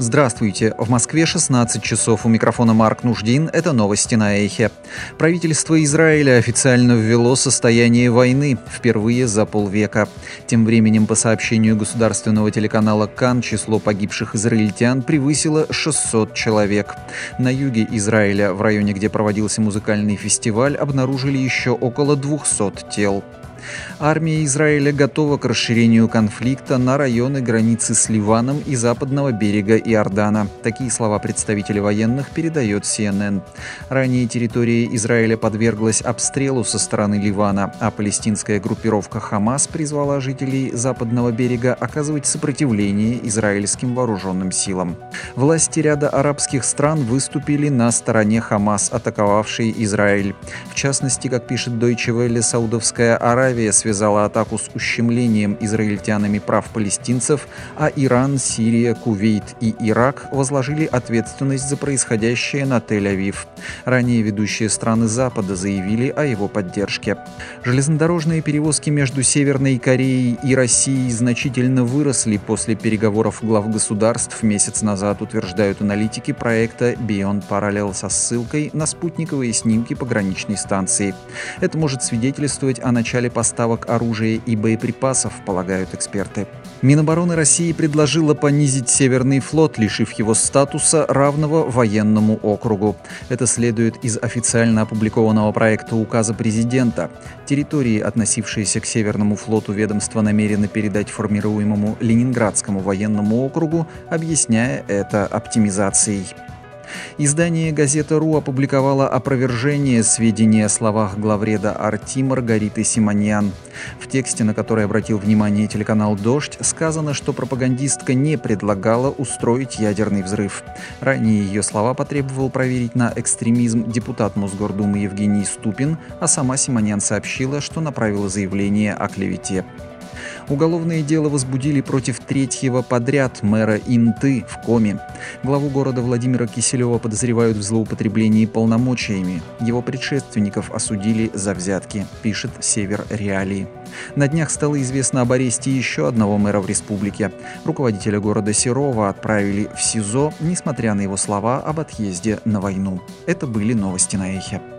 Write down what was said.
Здравствуйте. В Москве 16 часов. У микрофона Марк Нуждин. Это новости на Эхе. Правительство Израиля официально ввело состояние войны впервые за полвека. Тем временем, по сообщению государственного телеканала КАН, число погибших израильтян превысило 600 человек. На юге Израиля, в районе, где проводился музыкальный фестиваль, обнаружили еще около 200 тел. Армия Израиля готова к расширению конфликта на районы границы с Ливаном и западного берега Иордана. Такие слова представителя военных передает CNN. Ранее территория Израиля подверглась обстрелу со стороны Ливана, а палестинская группировка «Хамас» призвала жителей западного берега оказывать сопротивление израильским вооруженным силам. Власти ряда арабских стран выступили на стороне «Хамас», атаковавшей Израиль. В частности, как пишет Deutsche Welle, Саудовская Аравия связала атаку с ущемлением израильтянами прав палестинцев, а Иран, Сирия, Кувейт и Ирак возложили ответственность за происходящее на Тель-Авив. Ранее ведущие страны Запада заявили о его поддержке. Железнодорожные перевозки между Северной Кореей и Россией значительно выросли после переговоров глав государств месяц назад, утверждают аналитики проекта Beyond Parallel со ссылкой на спутниковые снимки пограничной станции. Это может свидетельствовать о начале поставок оружия и боеприпасов, полагают эксперты. Минобороны России предложила понизить Северный флот, лишив его статуса, равного военному округу. Это следует из официально опубликованного проекта указа президента. Территории, относившиеся к Северному флоту, ведомство намерено передать формируемому Ленинградскому военному округу, объясняя это оптимизацией. Издание «Газета.ру» опубликовало опровержение сведений о словах главреда Арти Маргариты Симоньян. В тексте, на который обратил внимание телеканал «Дождь», сказано, что пропагандистка не предлагала устроить ядерный взрыв. Ранее ее слова потребовал проверить на экстремизм депутат Мосгордумы Евгений Ступин, а сама Симоньян сообщила, что направила заявление о клевете. Уголовное дело возбудили против третьего подряд мэра Инты в Коми. Главу города Владимира Киселева подозревают в злоупотреблении полномочиями. Его предшественников осудили за взятки, пишет Север Реалии. На днях стало известно об аресте еще одного мэра в республике. Руководителя города Серова отправили в СИЗО, несмотря на его слова об отъезде на войну. Это были новости на Эхе.